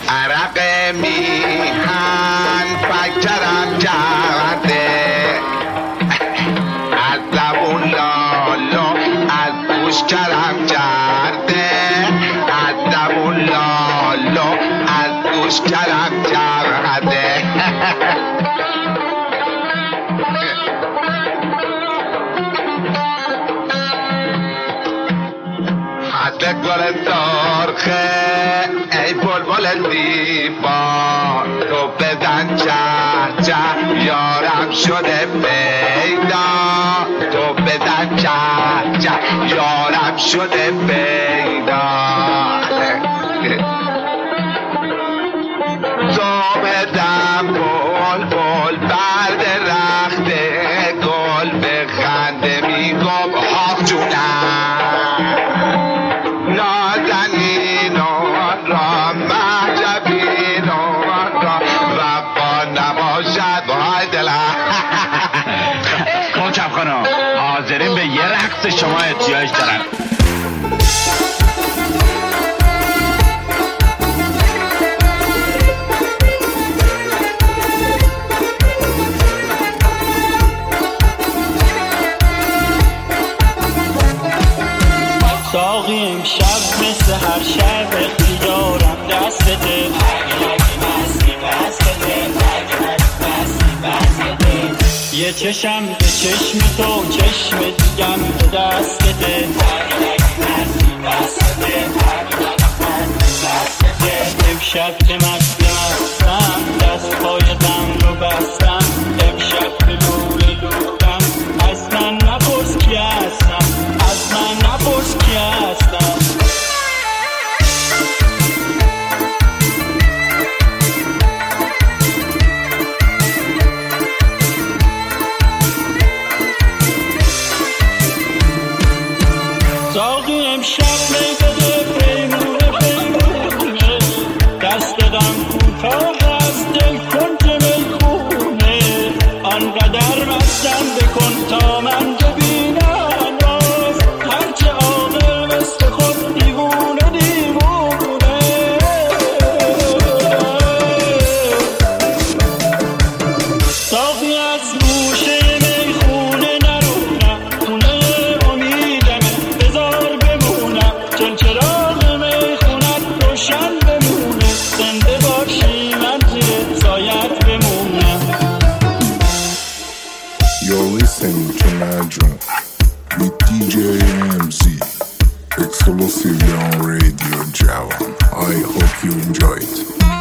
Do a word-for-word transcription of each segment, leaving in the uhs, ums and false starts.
عرق میهن فکرم کرده، از زبون لالو از گوش کرم کرده، از زبون لالو از گوش کرم کرده. حد گل سرخه ای بلبل زیبا، تو بزن چه چه یارم شده پیدا، تو بزن چه چه یارم شده پیدا. تو بدم بلبل بر درخت گل بخنده میگم آخ جونم، نازنین را محجبین را وفا نباشد وای دلم. کوچم خانم حاضرین به یه رقص شما احتیاج دارن. ساقی امشب مثل هر شب اختیارم دستته، یه چشم به چشم تو چشم دیگم به دستته، امشب که مست مستم دست پایتم رو بستم، امشب به نور دورم از من نپرس کی هستم، از من نپرس کی هستم. ساقی امشب می بده پیمونه پیمونه، دست دادم کوتاه از دل کن که میخونه، آنقدر مستم بکن تا من ببینم باز، هرچه عاقل مثل خود دیوونه دیوونه. ساقی از گوشه میخونه نرونم، خونه امیدمه بذار بمونم، چون چراغ میخونت روشن بمونه، زنده باشی من زیر سایت بمونم. You're listening to Najum with D J M Z, exclusively on Radio Javan. I hope you enjoy it.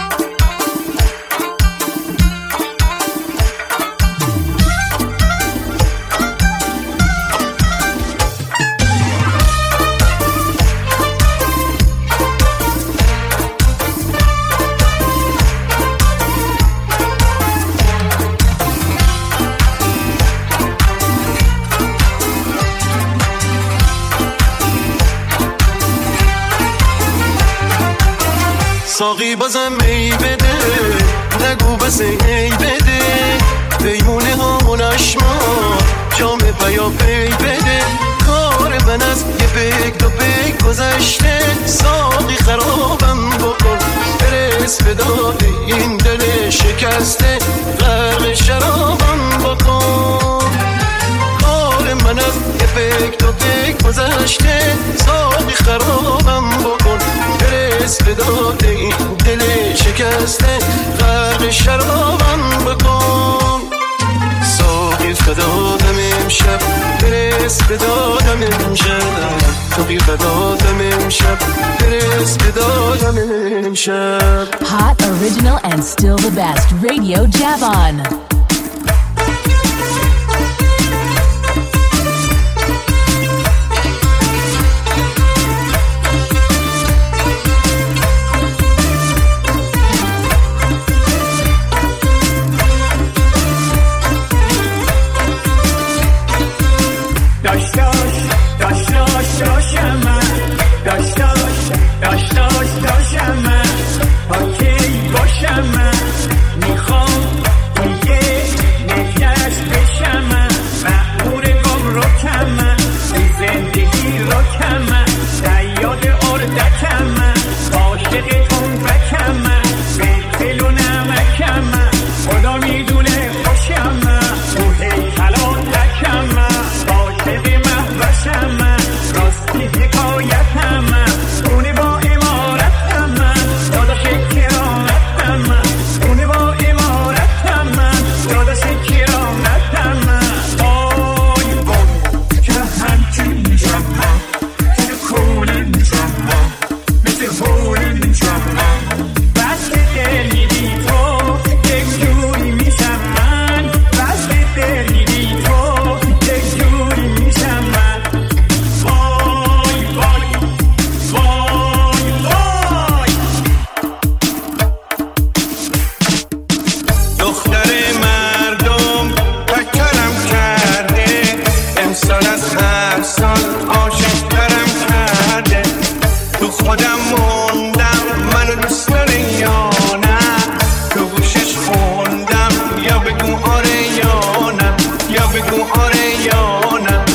ساقی بازم می بده، نگو بس ای بده، پیمونه هامون اشما جام پیا پی بده، کار من از یه پیک تا پیک گذشته، ساقی خرابم بکن برس به داد این دل شکسته، غرق شرابم بکن، کار من از یه پیک تا پیک گذشته، ساقی خرابم بکن برس به داد این دل شکسته، غرق شرابم بکن. ساقی فدادم امشب برس به دادم امشب، ساقی فدادم امشب برس به دادم امشب. Hot, original and still the best. Radio Javan. میخوام دیگه نگهش بشم عاشق ترم کرده تو خودم موندم منو دوست داری یا نه تو گوشش خوندم یا بگو آره یا نه یا بگو آره یا نه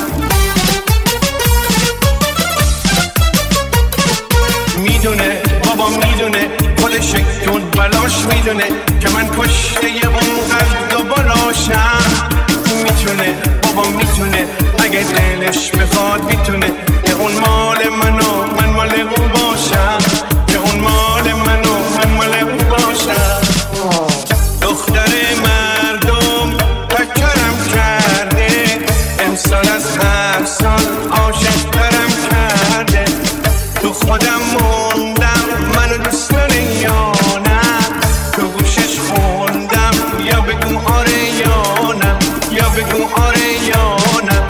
میدونه بابا میدونه خودش دون بلاش میدونه که من کشته اون قلب و بالاشم میتونه بابا میتونه اگه دلش بخواد میتونه که اون مال منو من مال اون باشم که اون مال منو من مال اون باشم دختر مردم تکرم کرده امسال از هر سال عاشق ترم کرده تو خودم موندم منو دوست داری یا نه تو گوشش خوندم یا بگو آره یا نه یا بگو آره یا نه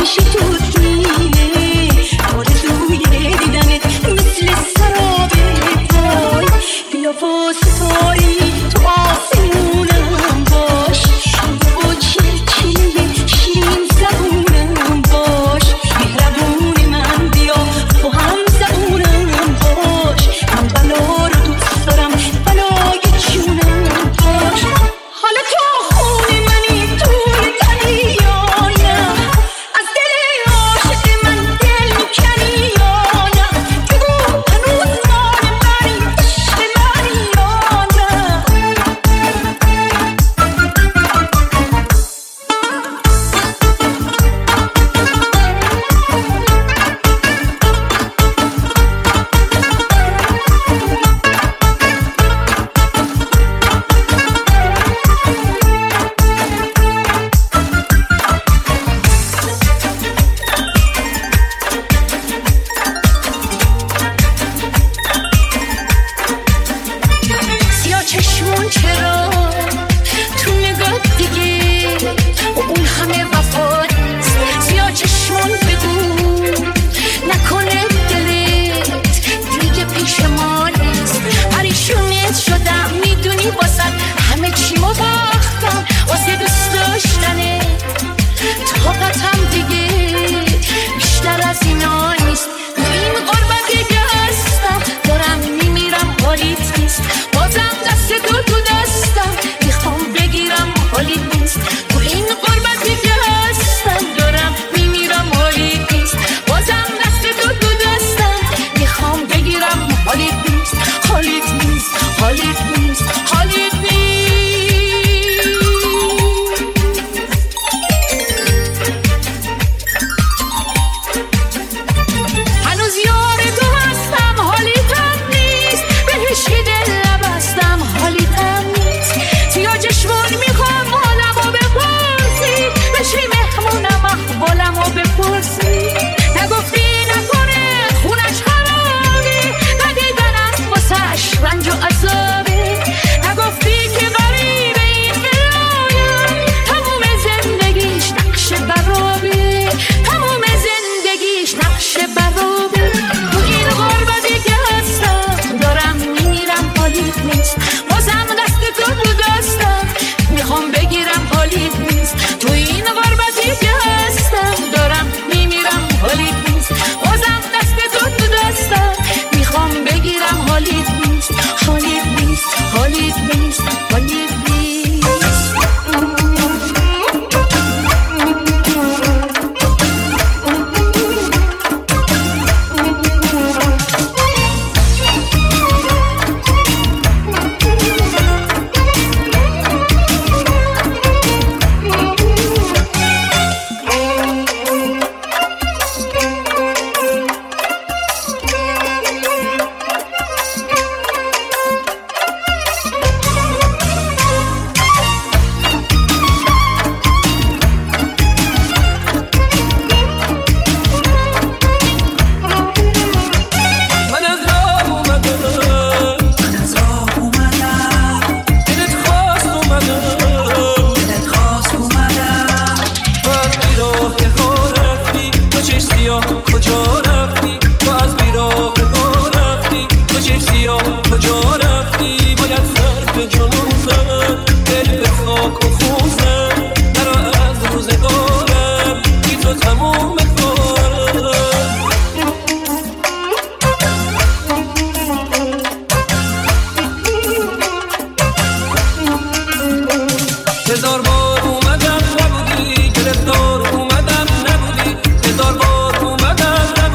هزار بار اومدم نبودی، هزار بار اومدم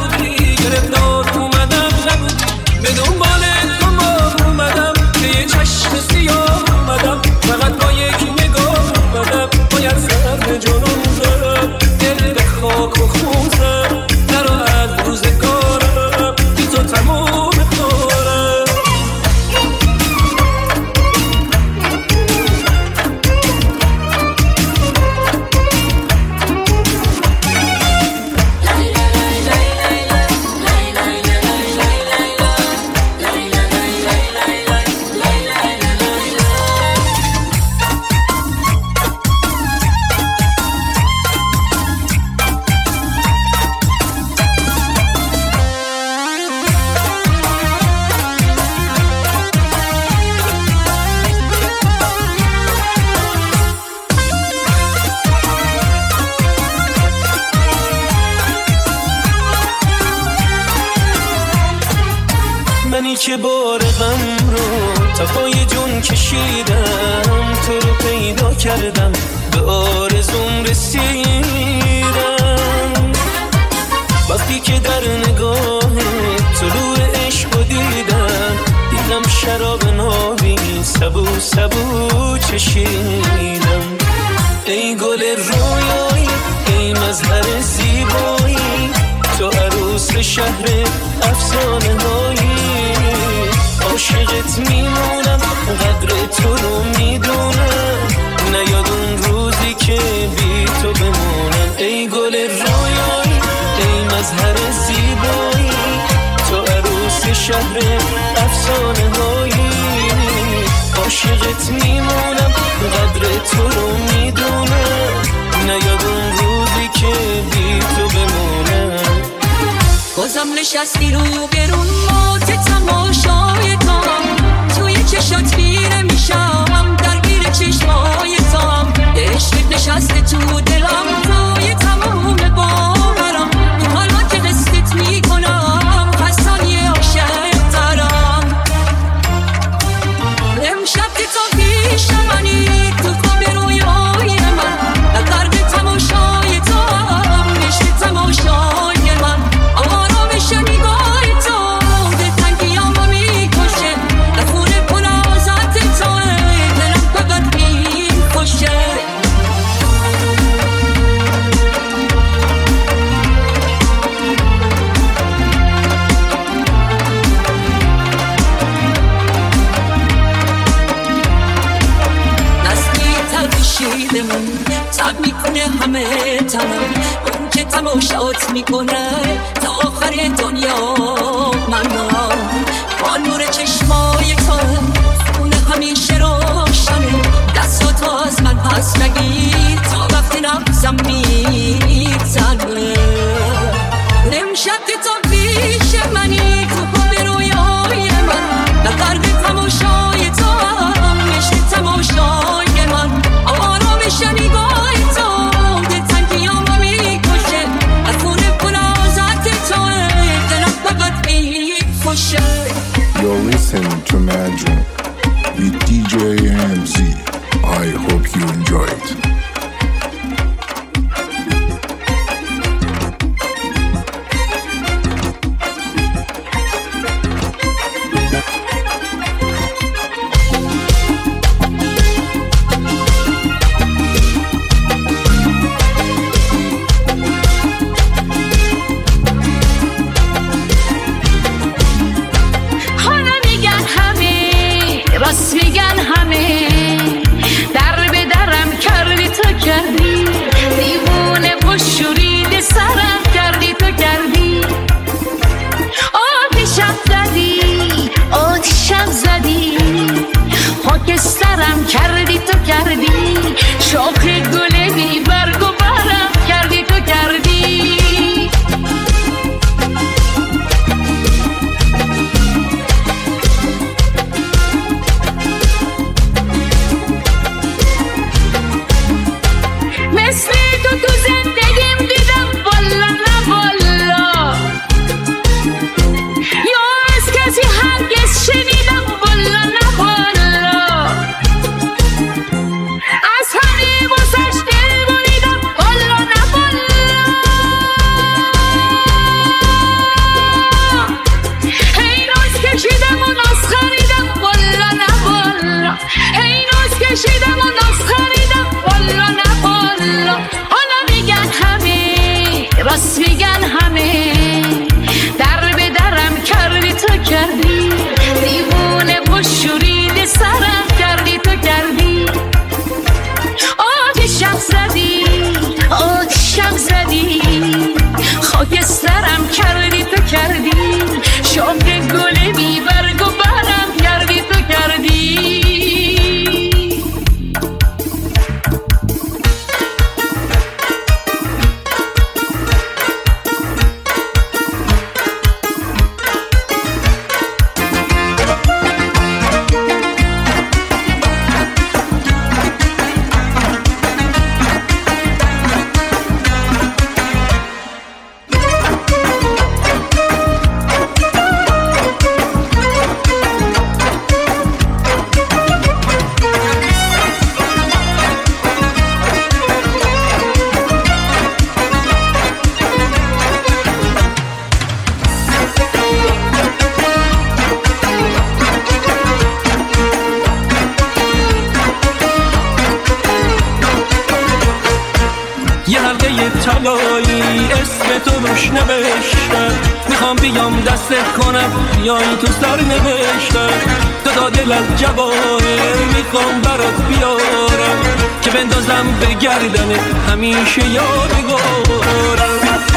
که بار غم رو تا پای جون کشیدم، تو رو پیدا کردم به آرزوم رسیدم. وقتی که در نگاه طلوع عشق رو دیدم، دیدم شراب نابی سبو سبو چشیدم. ای گل رویایی، ای مظهر زیبایی، تو عروس شهر افسانه هایی. عاشقت میمونم، قدر تو رو میدونم، نیاد اون روزی که بی تو بمونم. ای گل رویایی، ای مظهر زیبایی، تو عروس شهر افسانه هایی. عاشقت میمونم، قدر تو رو میدونم، نیاد اون روزی که بی تو بمونم. بازم نشستی رو برون مات تماشای تو، توی چشات میره میشم درگیر چشمای تو. عشقت نشسته تو دلم، توی تمام باورم، حالا که قصدت میکنم خستانی عاشق ترم. امشب که تو پیش منی، تو خواب رویای من، درد تماشای تو هم عشق تماشای من. آرامش نگاه تو دلتنگیامو میکشه، خون پلازت تو دلم فقط میکشه. من تب میکنه همه تنم، اون که تماشات میکنه تا آخر دنیا. من با نور چشمای تو خونه همیشه روشنه، دستاتو از من پس نگیر تا وقتی نفسم میزنه. امشب که تو پیش منی، تو خواب رویای من، به درد تماشای تو هم عشق تماشای من. نگاه تو دلتنگیامو میکشه، از خون پلازت تو دلم فقط میکشه. You're listening to Madron with D J M Z. I hope you enjoy it. راست میگن همه، در به درم کردی تو کردی، دیوونه و شورید سرم کردی تو کردی. آتیشم زدی، آتیشم زدی، خاکسترم کردی تو کردی، شاخ گل بی برگ و برم کردی تو کردی. راست میگن همه، در به درم کردی تو کردی، دیوونه و شورید سرم کردی تو کردی. آتیشم زدی، آتیشم زدی، خاکسترم کردی تو کردی، شاخ گل بی برگ و برم کردی تو کردی. جایی اسم تو روش نوشتم، میخوام بیام دستت کنم بیای تو سر نوشتم. تو تا دل از جواهر میخوام برات بیارم که بندازم به گردنت همیشه یادگارم.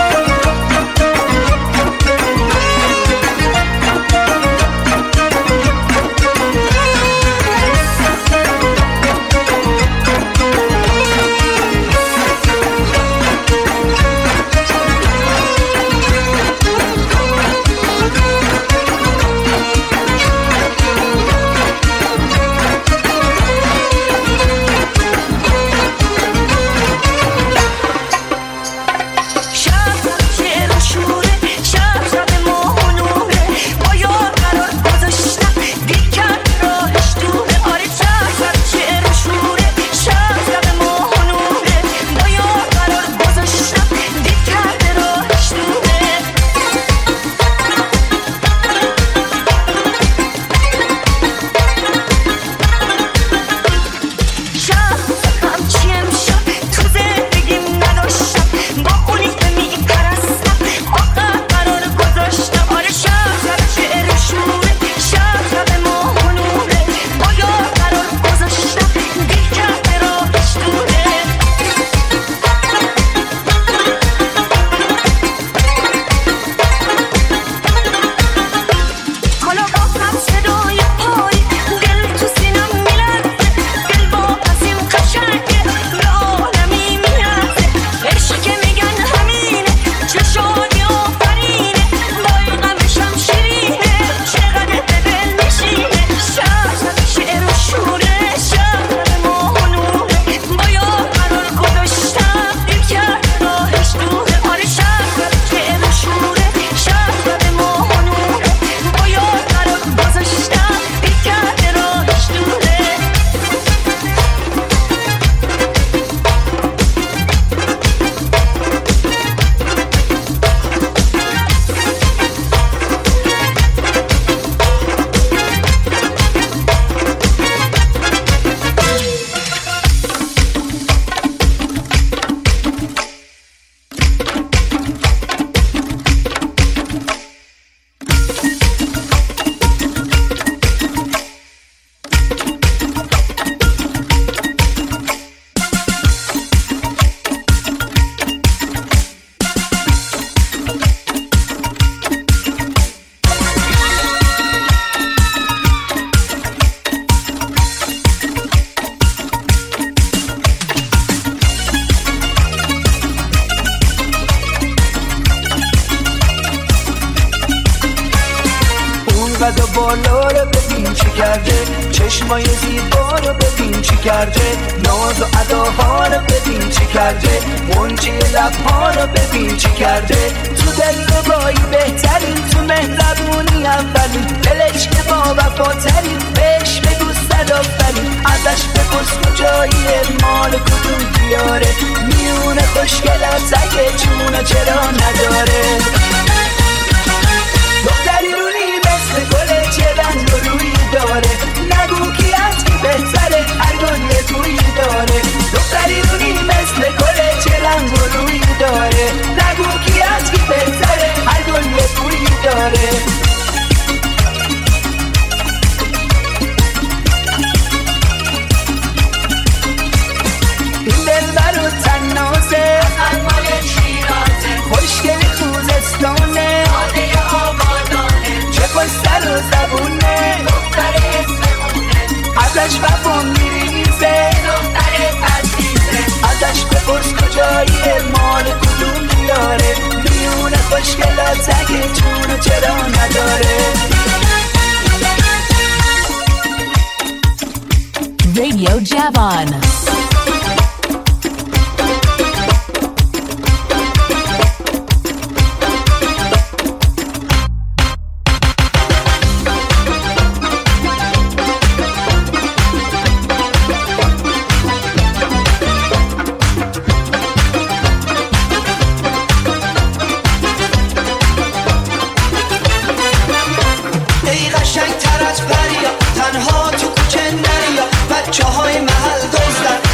قد بالا رو ببین چی کرده، چشمای زیبا رو ببین چی کرده، ناز و اداها رو ببین چی کرده، منجی لبها رو ببین چی کرده. تو دلربایی بهترین، تو مهربونی اولین، دلش که با وفاترین، بهش بگو صد آفرین. ازش بپرس کجاییه، مال کدوم دیاره، میونه خوشگلت اگه جونو چرا نداره. دختری رونی مثل گله چه رنگ و روی داره، نگو کی از کی بهتره، هر گل یه تویی داره. دختری رونی مثل گله چه رنگ و روی داره، نگو کی از کی بهتره، هر گل یه تویی داره. این دل برو تنازه، المای شیرازه، خوشگل خوزستانه، آده آبادانه، چه خوش سر و زبونه، دختر اسمونه، ازش وفا میریزه، دختر عزیزه. ازش بپرس کجاییه، مال کدوم دیاره، میونه خوشگلات اگه جونو چرا نداره. Radio Javon. ای قشنگ تر از پریا، تنها تو کوچه نریا، بچه های محل دزدن،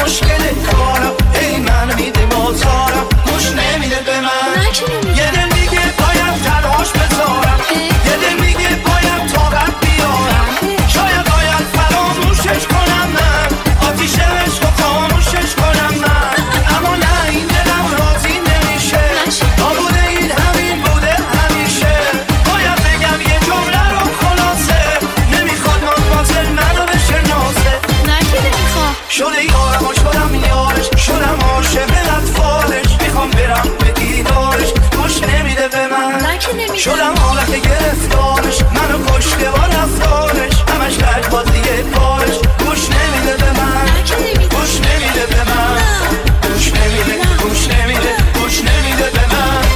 مشکل کارم ای من میده بازارم گوش نمیده به من یه دل میگه باید تلاش بذارم یه دل میگه باید طاقت بیارم شاید باید فراموشش کنم من آتیش عشق و خاموشش کنم من اما نه این دلم راضی نمیشه نابوده این همین بوده همیشه باید بگم یه جمله رو خلاصه نمیخواد مانپازل منو بشناسه نه که نمیخوام شده یارم و شدم یارش شدم عاشق اطفالش میخوام برم به دیدارش گوش نمیده به من نه که نمیخوام شدم حالت گرفتارش منو کشته با رفتارش همش لج بازیه کارش گوش نمیده به من گوش نمیده به من گوش نمیده گوش نمیده گوش نمیده به من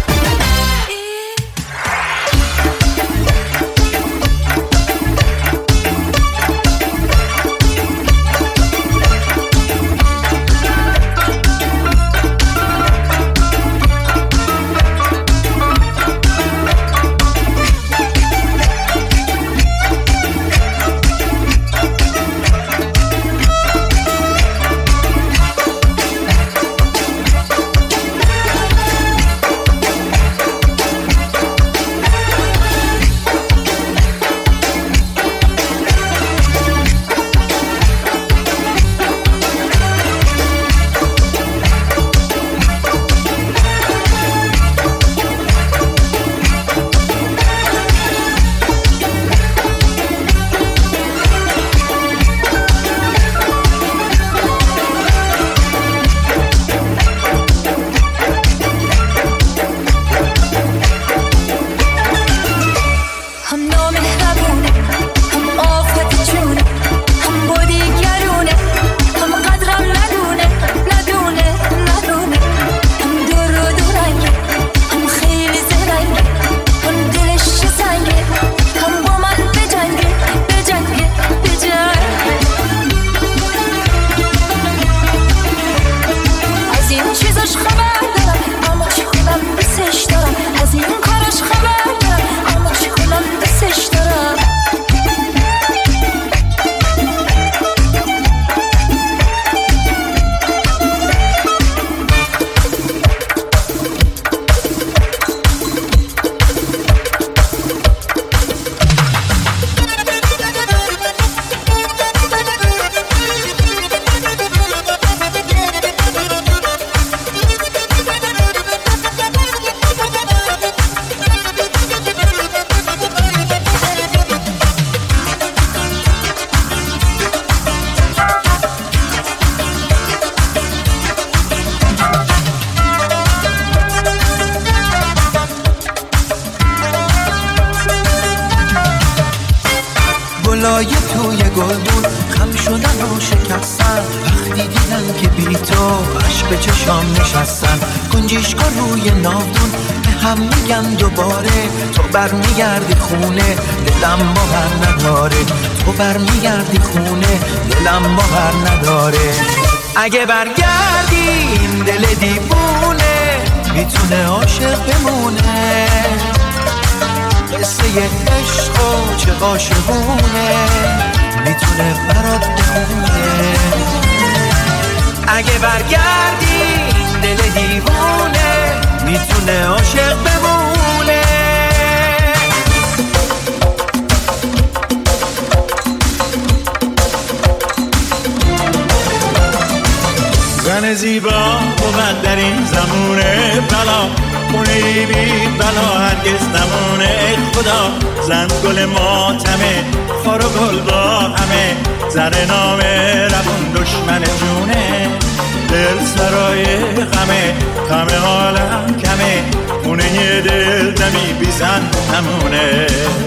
گلای توی گلدون خم شدن و شکستن وقتی دیدن که بی تو عشق به چشام نشستن گنجشکا روی ناودون به هم میگن دوباره تو برمیگردی خونه دلم باور نداره تو برمیگردی خونه دلم باور نداره اگه برگردی این دل دیوونه میتونه عاشق بمونه قصه عشق و چه عاشقونه میتونه برات بخونه اگه برگردی دل دیوونه میتونه عاشق بمونه زن زیبا بود در این زمونه بلا خونه بی بلا هرگز نمونه ای خدا زن گل ماتمه خار و گل با همه زر نامه روون دشمن جونه دل سرای غمه غم حالم کمه خونه یه دل دمی بی زن نمونه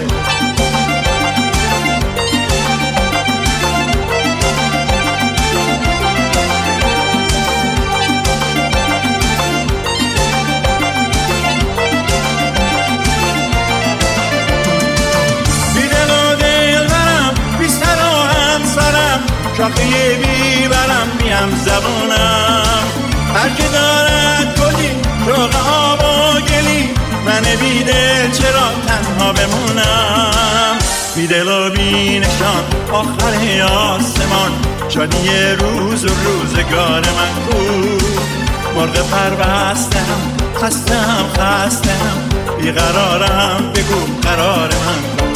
شاخه بیبرم میم زبونم هر که دارد گلی شوق آب و گلی من بیده چرا تنها بمونم بی دل و بی نشان آخر آسمان شادی روز و روزگار من بود. مرغ پربستم خستم خستم بیقرارم بگو قرار من بود.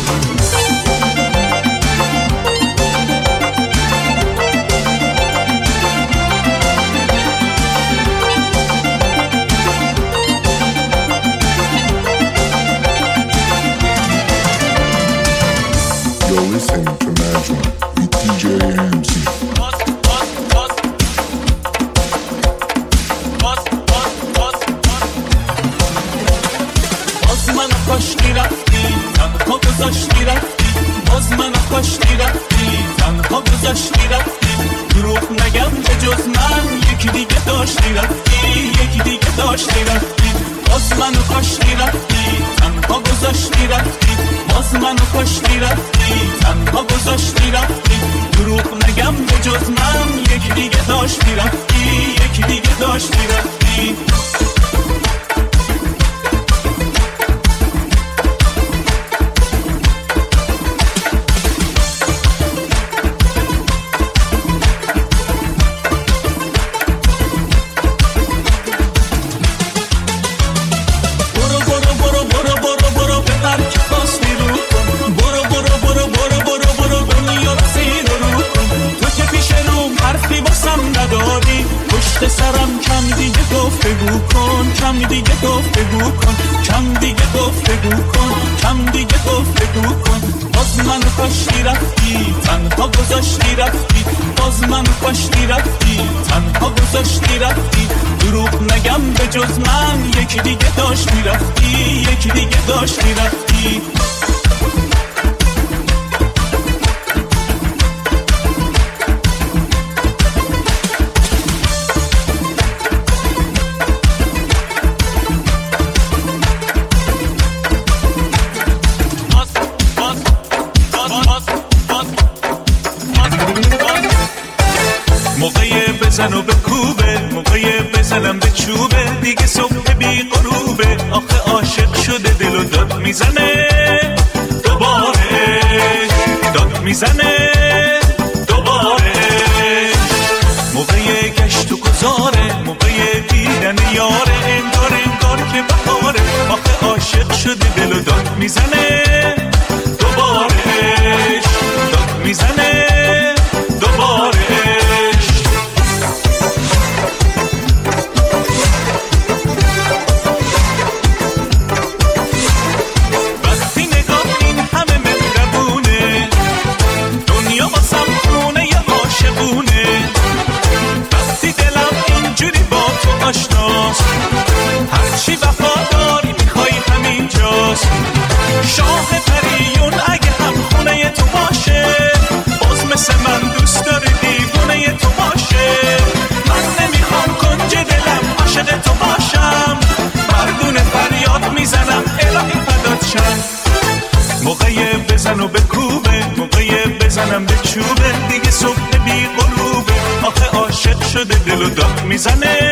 You're listening to Najma with دی جی ام زی. باز من کاشتی رفتی تنها گذاشتی رفتی، باز من کاشتی رفتی تنها گذاشتی رفتی. دروغ نگم به جز من یکی دیگه داشتی رفتی، یکی دیگه داشتی رفتی. باز من کاشتی رفتی تنها گذاشتی رفتی، باز من کاشتی رفتی تنها گذاشتی رفتی. دروغ نگم به جز من یکی دیگه داشتی رفتی، یکی دیگه داشتی رفتی. سرم کم دیگه گفتگو کن، کم دیگه گفتگو کن، کم دیگه گفتگو کن، کم دیگه گفتگو کن. باز من کاشتی رفتی تنها گذاشتی رفتی، باز من کاشتی رفتی تنها گذاشتی رفتی. دروغ نگم به جز من یکی دیگه داشتی رفتی، یکی دیگه داشتی رفتی. بزنو به کوبه موقع بزنم به چوبه، دیگه صبح بی غروبه. آخه عاشق شده دل و داد میزنه دوباره، داد میزنه دوباره. موقع گشت و گذاره، موقع دیدن یاره، انگار انگار که بهاره. آخه عاشق شده دل و داد میزنه دوباره، داد میزنه دوباره. هرچی وفاداری میخوای همین جاست. شاه پریون اگه هم خونه تو باشه، باز مثل من دوست داره دیوونه تو باشه. من نمیخوام کنج دلم عاشق تو باشم، مردون فریاد میزنم الهی فدات شم. موقع بزن و بکوبه، موقع بزنم به چوبه، دیگه صبح بی غروبه. آخه عاشق شده دل و داد میزنه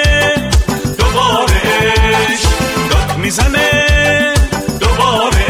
دوبارش، داد میزنه دوبارش.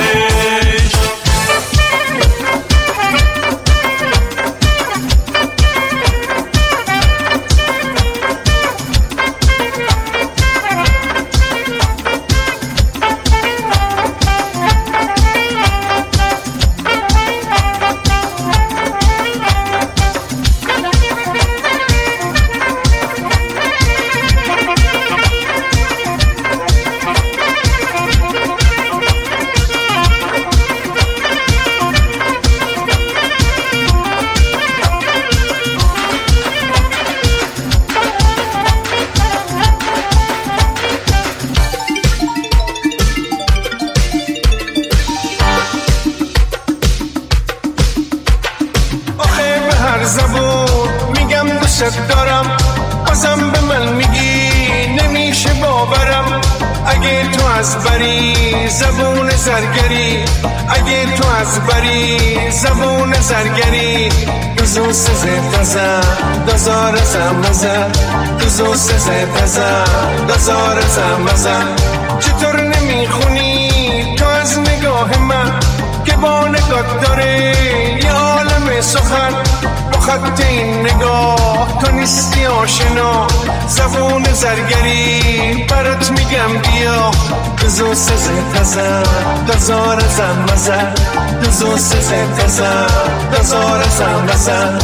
زرگری اگه تو از بری زبون زرگری دوزو سزه تزه دزار زمزه دوزو سزه تزه دزار زمزه. چطور نمیخونی تو از نگاه من که با نگاه داره یه عالم سخن با خط این نگاه. تو نیستی آشنا زبون زرگری برات میگم بیا دزو سزه تزه دزار زن مزه دزو سزه تزه دزار زن مزه.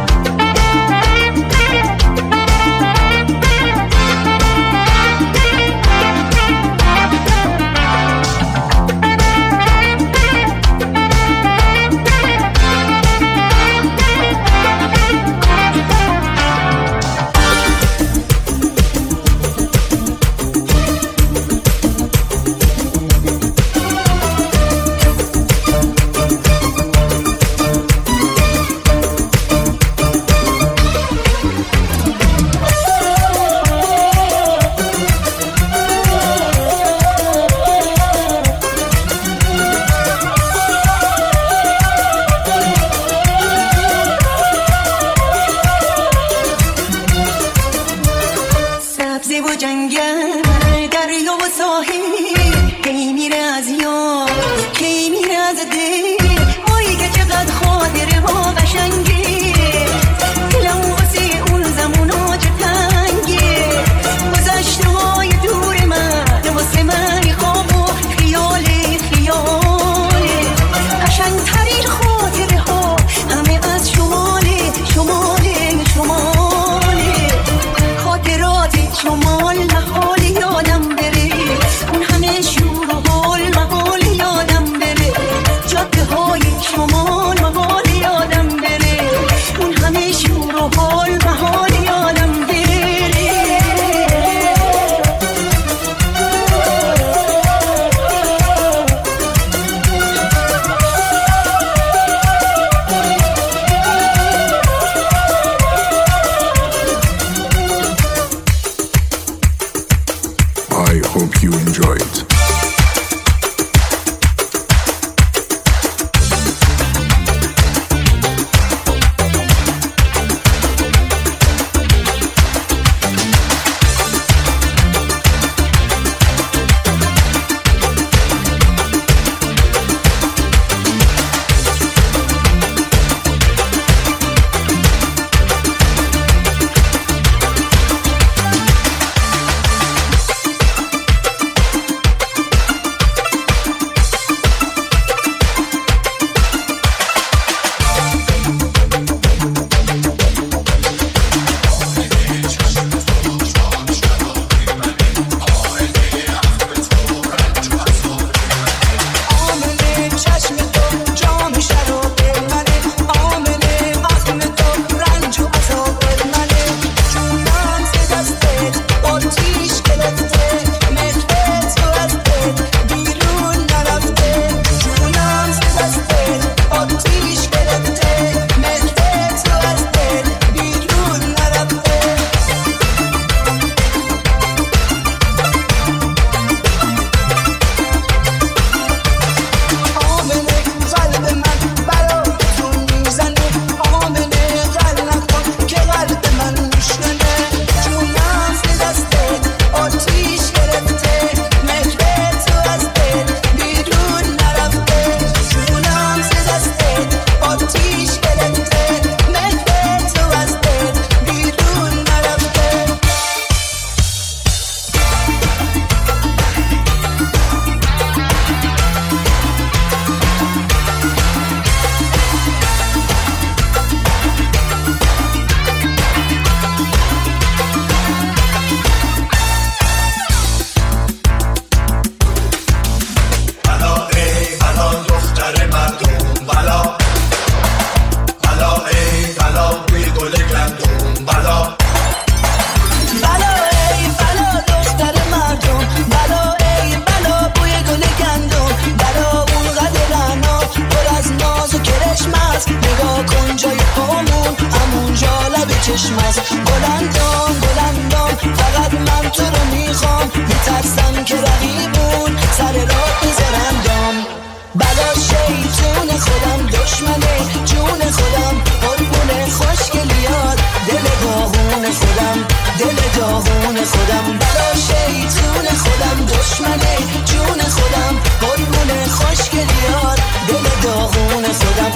چشم از بلندام بلندام فقط من تو رو میخوام میترسم که رقیبون سر راه میذارن دام بلا شیطون خودم دشمنه جون خودم قربون خوشگلیات دل داغون خودم دل داغون خودم بلا شیطون خودم دشمنه جون خودم قربون خوشگلیات دل داغون خودم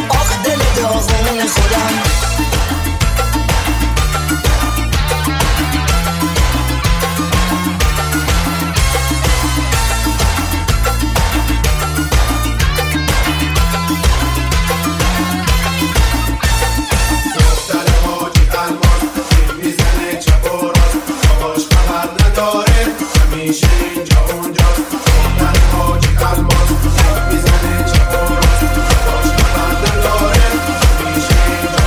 همیشه اینجا اونجاست در حاجی الماس میزنه چپ و راست باش خبر نداره همیشه اینجا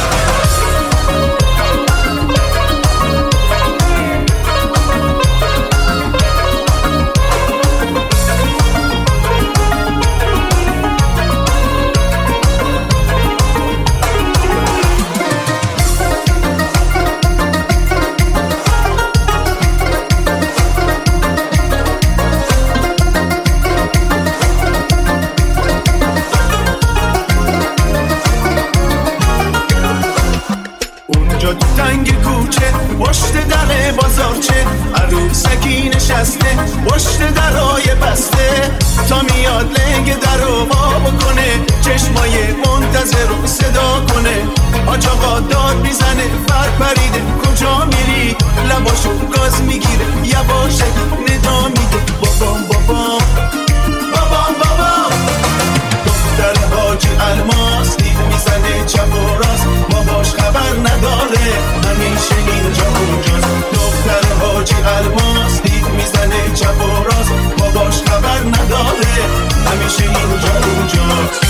پشت در بازارچه عروسکی نشسته پشت درای بسته تا میاد لنگ در رو وا بکنه چشمای منتظر رو صدا کنه آج آقا داد میزنه فر پریده کجا میری لباشو گاز میگیره یواشه ندا میده بابام بابام بابام بابام دختر حاجی الماس دید میزنه چپ و راست باباش خبر نداره همیشه اینجا اونجاست دختر حاجی الماس دید میزنه چپ و راست باباش خبر نداره همیشه اینجا اونجاست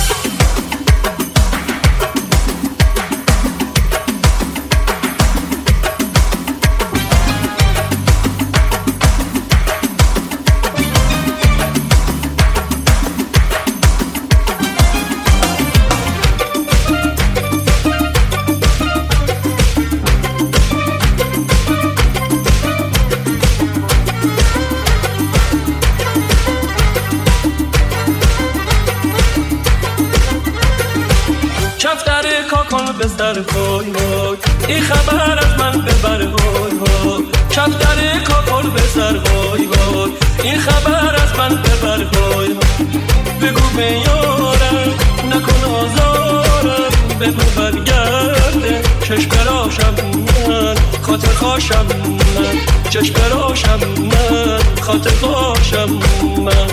بستر وای وای این خبر از من ببر وای وای کفتر کاکل بستر وای وای این خبر از من ببر وای بگو به یارم نکن آزارم بگو برگرده چشم براشم من خاطر خواشم من چشم براشم من خاطر خواشم من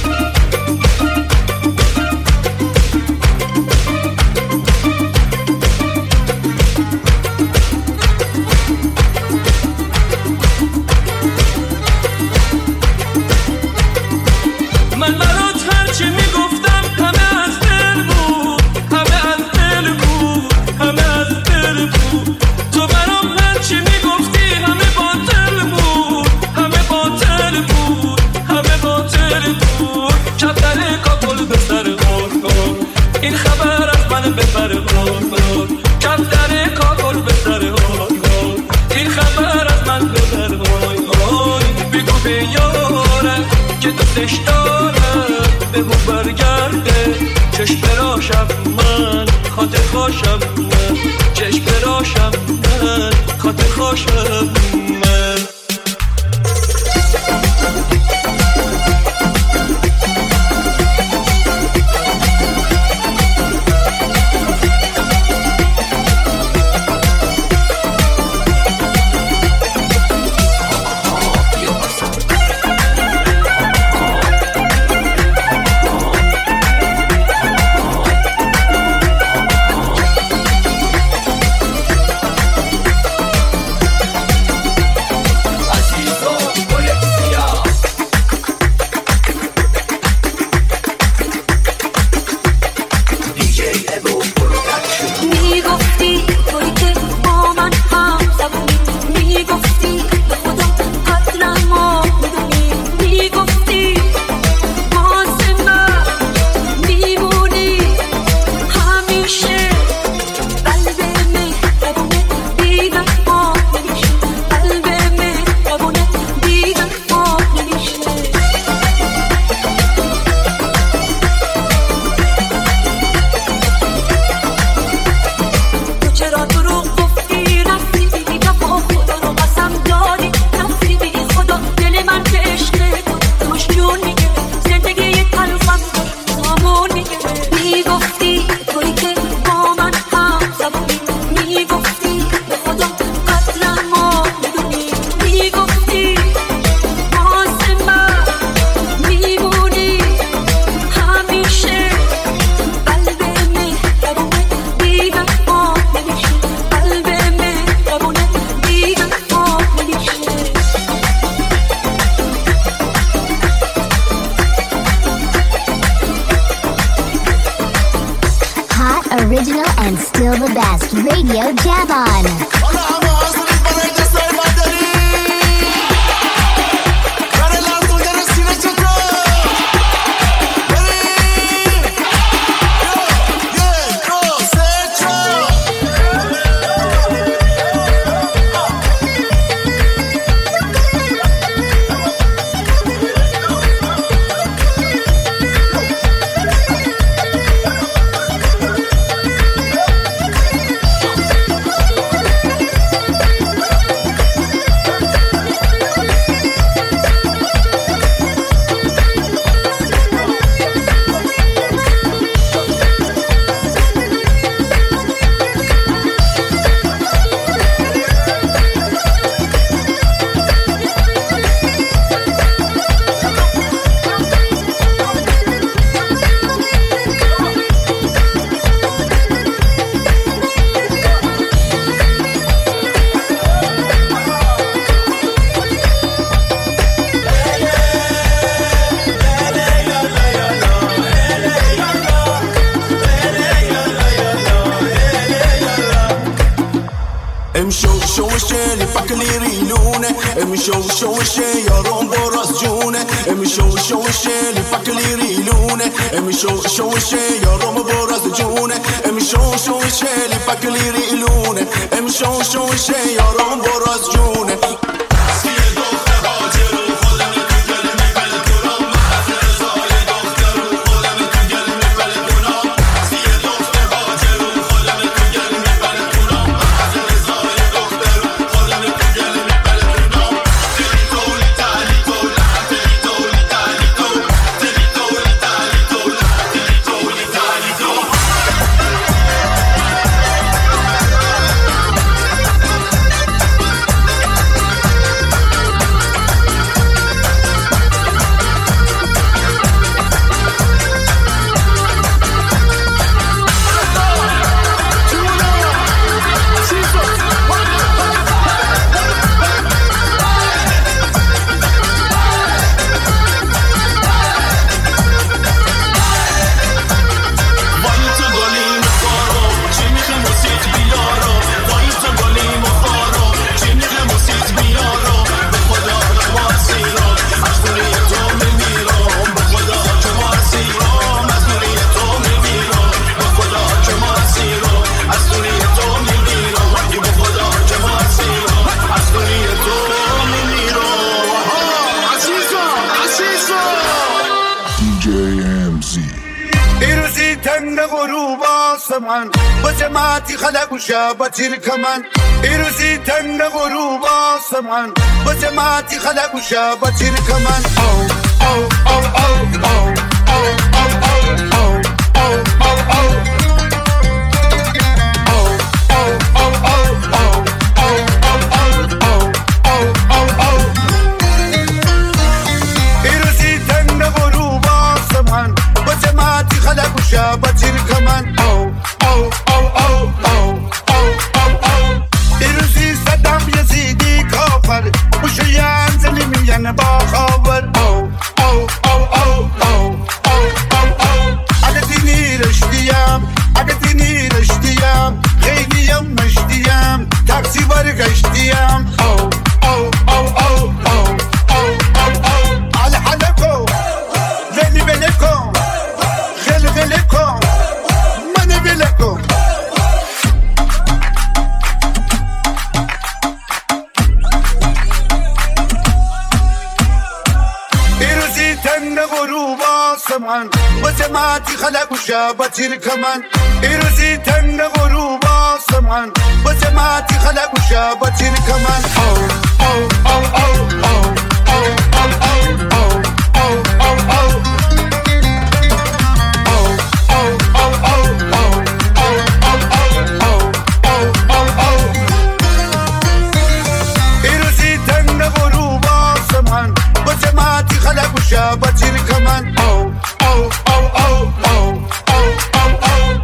بگو برگرده چشم براشم من خاطر خواشم من چشم براشم من خاطر خواشم من still the best. Radio Javon. شو شوشه یارم براز جونه امی شو شوشه لیفکلی ریلونه امی شو شوشه یارم براز جونه امی شو شوشه لیفکلی ریلونه امی شو شوشه یارم براز جونه بطير كمان إروسي تن غروب آسمان بجماعتي خلق وشا بطير كمان أو أو أو أو أو أو أو أو أو بطير كمان أو أو أو أو أو من باخبر او او او او او او او او عدتني رشديام عدتني رشديام خيليام مشديام تاكسي برقشديام او او او او او او او او على حلقو غلي بلكو غلي بلكو من بلكو آسمان بجماعتي خلق وشا بطير كمان إروسي تن غروب آسمان بجماعتي خلق وشا بطير كمان أو أو أو أو أو أو أو أو أو أو بطير كمان أو أو أو أو أو أو أو أو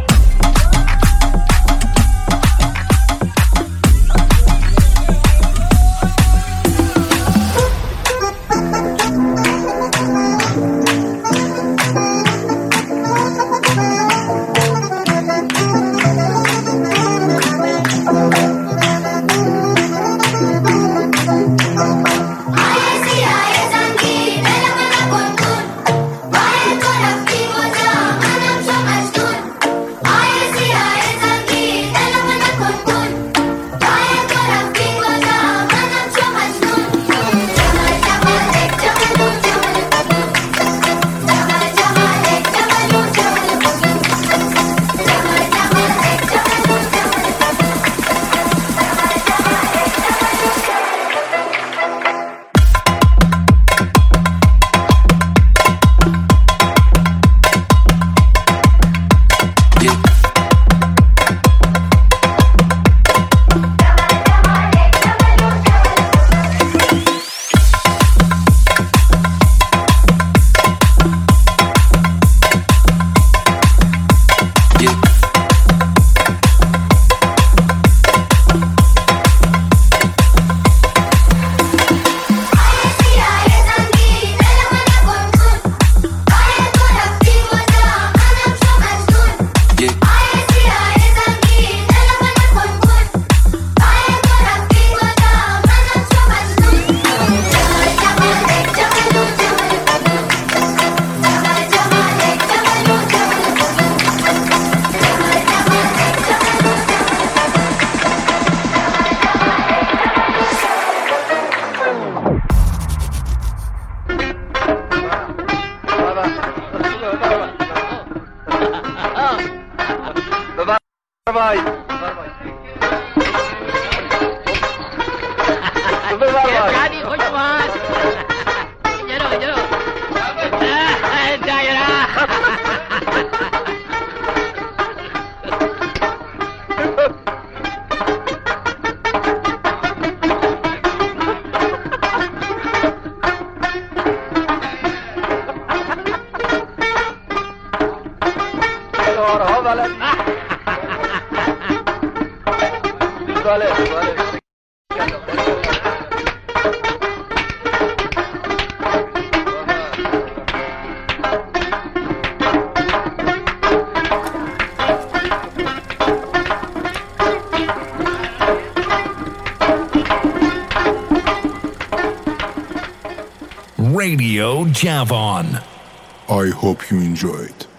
سوالت سوالت سوالت Radio Javon. I hope you enjoyed.